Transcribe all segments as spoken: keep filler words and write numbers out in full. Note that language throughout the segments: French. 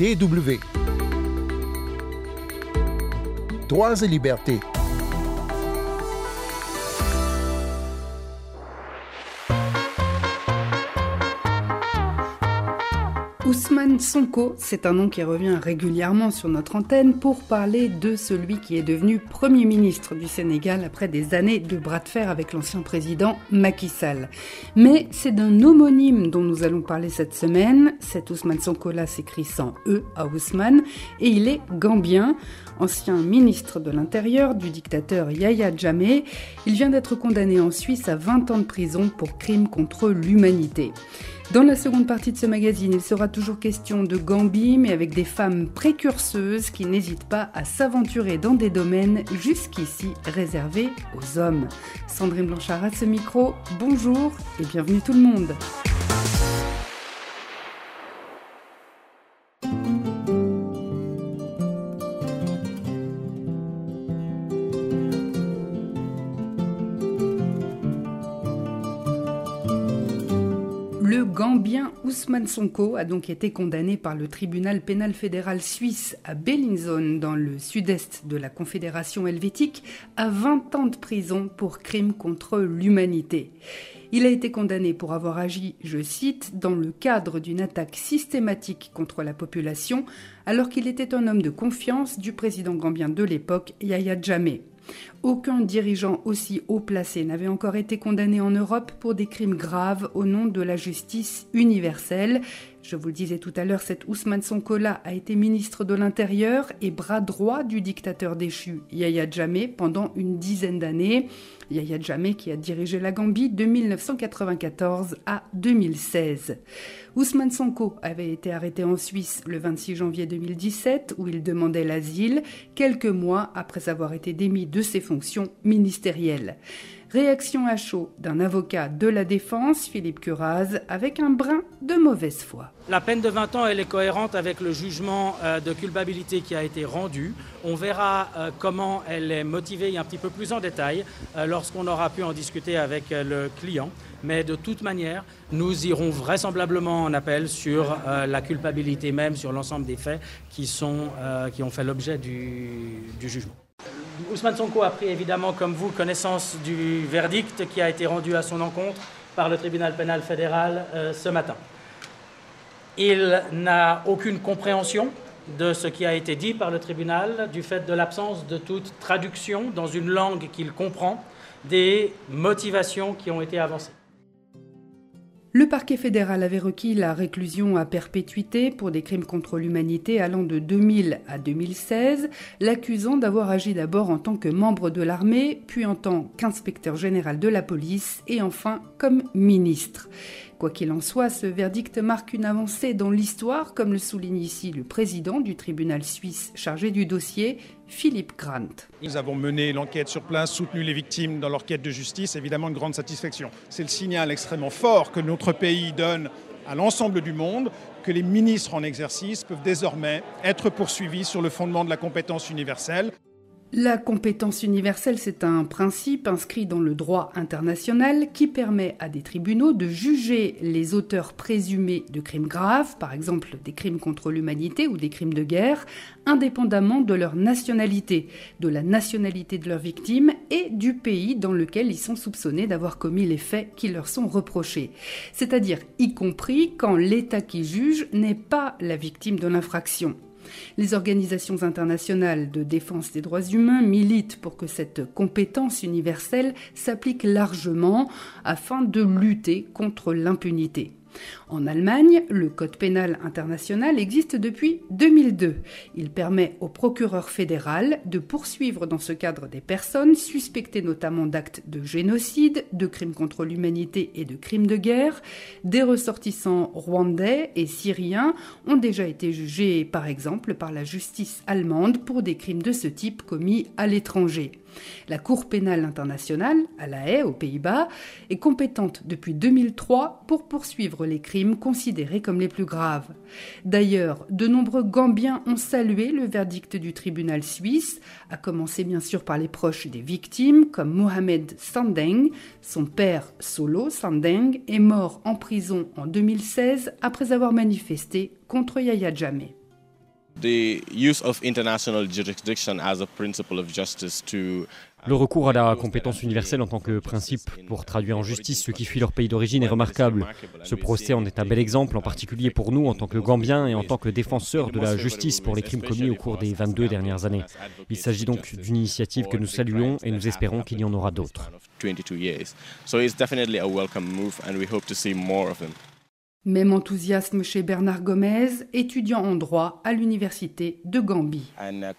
D W. Droits et libertés. Ousmane Sonko, c'est un nom qui revient régulièrement sur notre antenne pour parler de celui qui est devenu Premier ministre du Sénégal après des années de bras de fer avec l'ancien président Macky Sall. Mais c'est d'un homonyme dont nous allons parler cette semaine. Cet Ousmane Sonko-là s'écrit sans E à Ousmane et il est gambien. Ancien ministre de l'Intérieur du dictateur Yahya Jammeh, il vient d'être condamné en Suisse à vingt ans de prison pour crimes contre l'humanité. Dans la seconde partie de ce magazine, il sera toujours question de Gambie, mais avec des femmes précurseuses qui n'hésitent pas à s'aventurer dans des domaines jusqu'ici réservés aux hommes. Sandrine Blanchard à ce micro, bonjour et bienvenue tout le monde. Le Gambien Ousmane Sonko a donc été condamné par le tribunal pénal fédéral suisse à Bellinzone, dans le sud-est de la Confédération helvétique, à vingt ans de prison pour crimes contre l'humanité. Il a été condamné pour avoir agi, je cite, dans le cadre d'une attaque systématique contre la population, alors qu'il était un homme de confiance du président gambien de l'époque, Yahya Jammeh. Aucun dirigeant aussi haut placé n'avait encore été condamné en Europe pour des crimes graves au nom de la justice universelle. Je vous le disais tout à l'heure, cet Ousmane Sonko-là a été ministre de l'Intérieur et bras droit du dictateur déchu Yahya Jammeh pendant une dizaine d'années. Yahya Jammeh qui a dirigé la Gambie de mille neuf cent quatre-vingt-quatorze à deux mille seize. Ousmane Sonko avait été arrêté en Suisse le vingt-six janvier deux mille dix-sept où il demandait l'asile, quelques mois après avoir été démis de ses fonctions ministérielles. Réaction à chaud d'un avocat de la défense, Philippe Curaz, avec un brin de mauvaise foi. La peine de vingt ans, elle est cohérente avec le jugement de culpabilité qui a été rendu. On verra comment elle est motivée un petit peu plus en détail lorsqu'on aura pu en discuter avec le client. Mais de toute manière, nous irons vraisemblablement en appel sur la culpabilité même, sur l'ensemble des faits qui, sont, qui ont fait l'objet du, du jugement. Ousmane Sonko a pris évidemment, comme vous, connaissance du verdict qui a été rendu à son encontre par le tribunal pénal fédéral euh, ce matin. Il n'a aucune compréhension de ce qui a été dit par le tribunal du fait de l'absence de toute traduction dans une langue qu'il comprend des motivations qui ont été avancées. Le parquet fédéral avait requis la réclusion à perpétuité pour des crimes contre l'humanité allant de deux mille à deux mille seize, l'accusant d'avoir agi d'abord en tant que membre de l'armée, puis en tant qu'inspecteur général de la police et enfin comme ministre. Quoi qu'il en soit, ce verdict marque une avancée dans l'histoire, comme le souligne ici le président du tribunal suisse chargé du dossier, Philippe Grant. Nous avons mené l'enquête sur place, soutenu les victimes dans leur quête de justice, évidemment une grande satisfaction. C'est le signal extrêmement fort que notre pays donne à l'ensemble du monde, que les ministres en exercice peuvent désormais être poursuivis sur le fondement de la compétence universelle. La compétence universelle, c'est un principe inscrit dans le droit international qui permet à des tribunaux de juger les auteurs présumés de crimes graves, par exemple des crimes contre l'humanité ou des crimes de guerre, indépendamment de leur nationalité, de la nationalité de leurs victimes et du pays dans lequel ils sont soupçonnés d'avoir commis les faits qui leur sont reprochés. C'est-à-dire y compris quand l'État qui juge n'est pas la victime de l'infraction. Les organisations internationales de défense des droits humains militent pour que cette compétence universelle s'applique largement afin de lutter contre l'impunité. En Allemagne, le Code pénal international existe depuis deux mille deux. Il permet au procureur fédéral de poursuivre dans ce cadre des personnes suspectées notamment d'actes de génocide, de crimes contre l'humanité et de crimes de guerre. Des ressortissants rwandais et syriens ont déjà été jugés, par exemple, par la justice allemande pour des crimes de ce type commis à l'étranger. La Cour pénale internationale, à La Haye, aux Pays-Bas, est compétente depuis deux mille trois pour poursuivre les crimes considérés comme les plus graves. D'ailleurs, de nombreux Gambiens ont salué le verdict du tribunal suisse, à commencer bien sûr par les proches des victimes, comme Mohamed Sandeng. Son père, Solo Sandeng, est mort en prison en deux mille seize après avoir manifesté contre Yahya Jammeh. The use of international jurisdiction as a principle of justice to Le recours à la compétence universelle en tant que principe pour traduire en justice ceux qui fuient leur pays d'origine est remarquable. Ce procès en est un bel exemple, en particulier pour nous en tant que Gambiens et en tant que défenseurs de la justice pour les crimes commis au cours des vingt-deux dernières années. Il s'agit donc d'une initiative que nous saluons et nous espérons qu'il y en aura d'autres. Même enthousiasme chez Bernard Gomez, étudiant en droit à l'université de Gambie.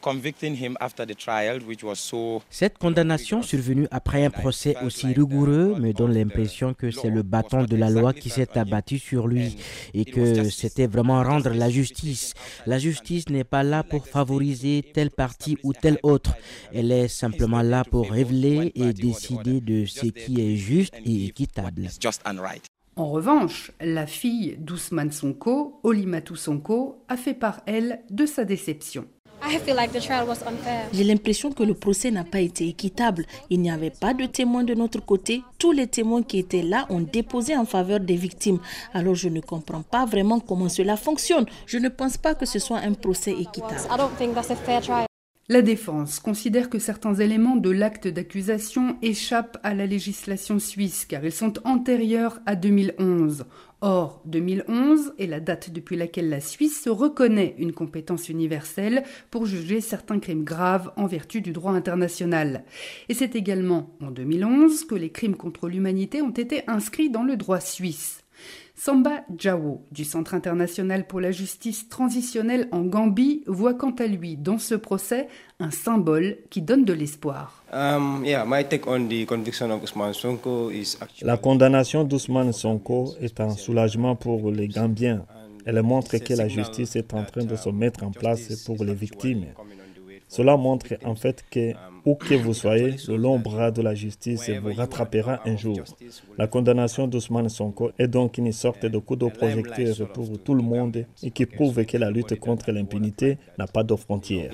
Cette condamnation survenue après un procès aussi rigoureux me donne l'impression que c'est le bâton de la loi qui s'est abattu sur lui et que c'était vraiment rendre la justice. La justice n'est pas là pour favoriser telle partie ou telle autre. Elle est simplement là pour révéler et décider de ce qui est juste et équitable. En revanche, la fille d'Ousmane Sonko, Oulimata Sonko, a fait part, elle, de sa déception. J'ai l'impression que le procès n'a pas été équitable. Il n'y avait pas de témoins de notre côté. Tous les témoins qui étaient là ont déposé en faveur des victimes. Alors je ne comprends pas vraiment comment cela fonctionne. Je ne pense pas que ce soit un procès équitable. La défense considère que certains éléments de l'acte d'accusation échappent à la législation suisse car ils sont antérieurs à deux mille onze. Or, deux mille onze est la date depuis laquelle la Suisse reconnaît une compétence universelle pour juger certains crimes graves en vertu du droit international. Et c'est également en deux mille onze que les crimes contre l'humanité ont été inscrits dans le droit suisse. Samba Djawo, du Centre international pour la justice transitionnelle en Gambie, voit quant à lui dans ce procès un symbole qui donne de l'espoir. Um, yeah, my take on the conviction of Ousmane Sonko is actually... La condamnation d'Ousmane Sonko est un soulagement pour les Gambiens. Elle montre que la justice est en train de se mettre en place pour les victimes. Cela montre en fait que, où que vous soyez, le long bras de la justice vous rattrapera un jour. La condamnation d'Ousmane Sonko est donc une sorte de coup de projecteur pour tout le monde et qui prouve que la lutte contre l'impunité n'a pas de frontières.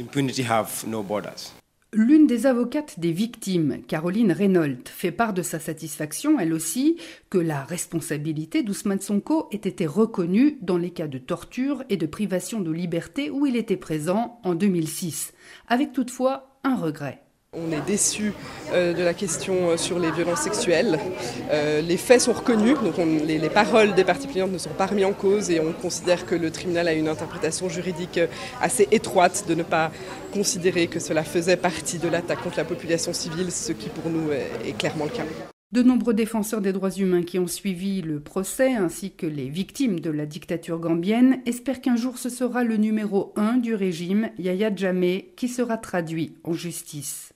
L'une des avocates des victimes, Caroline Reynolds, fait part de sa satisfaction, elle aussi, que la responsabilité d'Ousmane Sonko ait été reconnue dans les cas de torture et de privation de liberté où il était présent en deux mille six, avec toutefois un regret. On est déçus euh, de la question sur les violences sexuelles. Euh, les faits sont reconnus, donc on, les, les paroles des parties plaignantes ne sont pas remises en cause et on considère que le tribunal a une interprétation juridique assez étroite de ne pas considérer que cela faisait partie de l'attaque contre la population civile, ce qui pour nous est, est clairement le cas. De nombreux défenseurs des droits humains qui ont suivi le procès, ainsi que les victimes de la dictature gambienne, espèrent qu'un jour ce sera le numéro un du régime, Yahya Jammeh, qui sera traduit en justice.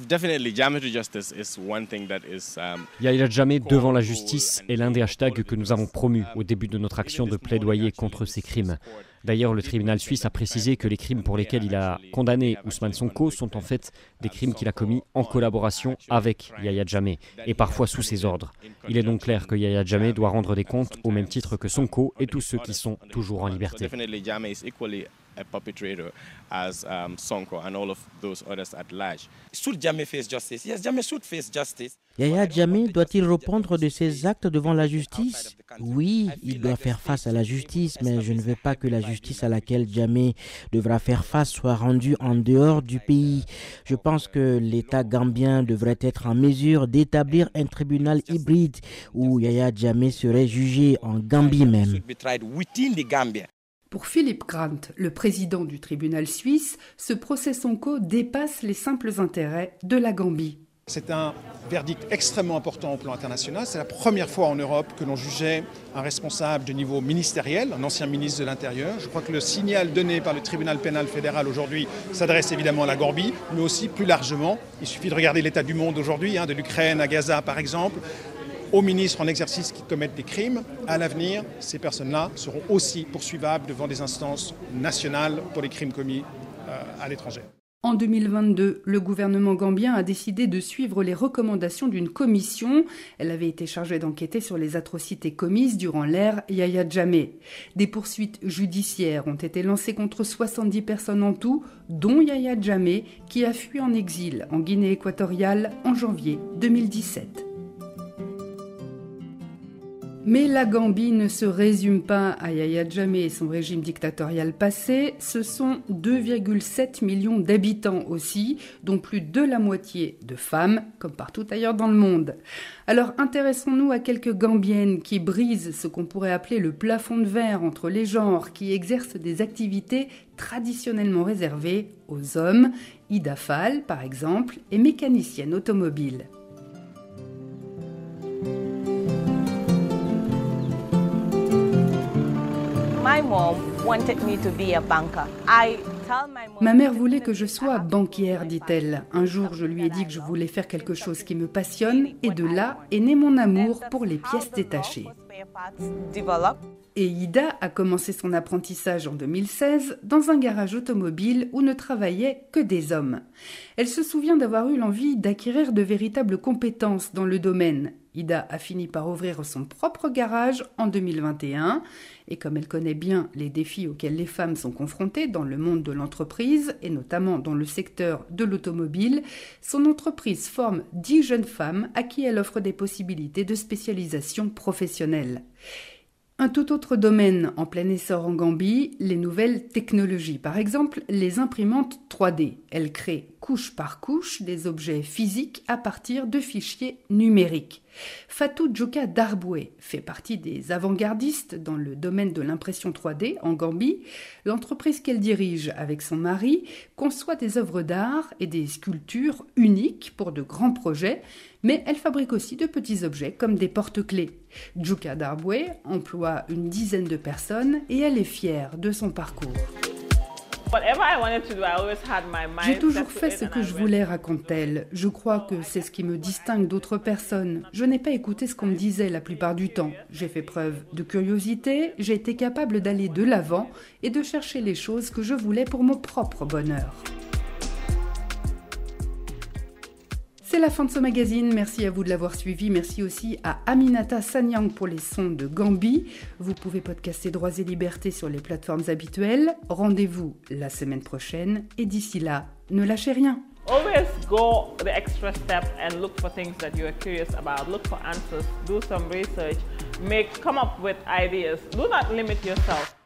Yahya Jammeh devant la justice est l'un des hashtags que nous avons promus au début de notre action de plaidoyer contre ces crimes. D'ailleurs, le tribunal suisse a précisé que les crimes pour lesquels il a condamné Ousmane Sonko sont en fait des crimes qu'il a commis en collaboration avec Yahya Jammeh et parfois sous ses ordres. Il est donc clair que Yahya Jammeh doit rendre des comptes au même titre que Sonko et tous ceux qui sont toujours en liberté. A perpetrator as um, Sonko and all of those others at large. Should Jammeh face justice? Yes, Jammeh should face justice. Yahya Jammeh doit-il répondre de ses actes devant la justice? Oui, il doit faire face à la justice, mais je ne veux pas que la justice à laquelle Jammeh devra faire face soit rendue en dehors du pays. Je pense que l'État gambien devrait être en mesure d'établir un tribunal hybride où Yahya Jammeh serait jugé en Gambie même. Pour Philippe Grant, le président du tribunal suisse, ce procès Sonko dépasse les simples intérêts de la Gambie. C'est un verdict extrêmement important au plan international. C'est la première fois en Europe que l'on jugeait un responsable de niveau ministériel, un ancien ministre de l'Intérieur. Je crois que le signal donné par le tribunal pénal fédéral aujourd'hui s'adresse évidemment à la Gambie, mais aussi plus largement. Il suffit de regarder l'état du monde aujourd'hui, hein, de l'Ukraine à Gaza par exemple. Aux ministres en exercice qui commettent des crimes, à l'avenir, ces personnes-là seront aussi poursuivables devant des instances nationales pour les crimes commis euh, à l'étranger. En deux mille vingt-deux, le gouvernement gambien a décidé de suivre les recommandations d'une commission. Elle avait été chargée d'enquêter sur les atrocités commises durant l'ère Yahya Jammeh. Des poursuites judiciaires ont été lancées contre soixante-dix personnes en tout, dont Yahya Jammeh, qui a fui en exil en Guinée équatoriale en janvier deux mille dix-sept. Mais la Gambie ne se résume pas à Yahya Jammeh et son régime dictatorial passé. Ce sont deux virgule sept millions d'habitants aussi, dont plus de la moitié de femmes, comme partout ailleurs dans le monde. Alors intéressons-nous à quelques Gambiennes qui brisent ce qu'on pourrait appeler le plafond de verre entre les genres, qui exercent des activités traditionnellement réservées aux hommes. Ida Fall, par exemple, est mécanicienne automobile. Ma mère voulait que je sois banquière, dit-elle. Un jour, je lui ai dit que je voulais faire quelque chose qui me passionne, et de là est né mon amour pour les pièces détachées. Et Ida a commencé son apprentissage en deux mille seize dans un garage automobile où ne travaillaient que des hommes. Elle se souvient d'avoir eu l'envie d'acquérir de véritables compétences dans le domaine. Ida a fini par ouvrir son propre garage en deux mille vingt et un et comme elle connaît bien les défis auxquels les femmes sont confrontées dans le monde de l'entreprise et notamment dans le secteur de l'automobile, son entreprise forme dix jeunes femmes à qui elle offre des possibilités de spécialisation professionnelle. Un tout autre domaine en plein essor en Gambie, les nouvelles technologies. Par exemple, les imprimantes trois D. Elles créent couche par couche des objets physiques à partir de fichiers numériques. Fatou Djoka Darboué fait partie des avant-gardistes dans le domaine de l'impression trois D en Gambie. L'entreprise qu'elle dirige avec son mari conçoit des œuvres d'art et des sculptures uniques pour de grands projets, mais elle fabrique aussi de petits objets comme des porte-clés. Djoka Darboué emploie une dizaine de personnes et elle est fière de son parcours. J'ai toujours fait ce que je voulais, raconte-t-elle. Je crois que c'est ce qui me distingue d'autres personnes. Je n'ai pas écouté ce qu'on me disait la plupart du temps. J'ai fait preuve de curiosité, j'ai été capable d'aller de l'avant et de chercher les choses que je voulais pour mon propre bonheur. C'est la fin de ce magazine, merci à vous de l'avoir suivi, merci aussi à Aminata Sanyang pour les sons de Gambie. Vous pouvez podcaster Droits et Libertés sur les plateformes habituelles. Rendez-vous la semaine prochaine et d'ici là, ne lâchez rien. Always go the extra step and look for things that you are curious about. Look for answers, do some research, make, come up with ideas. Do not limit yourself.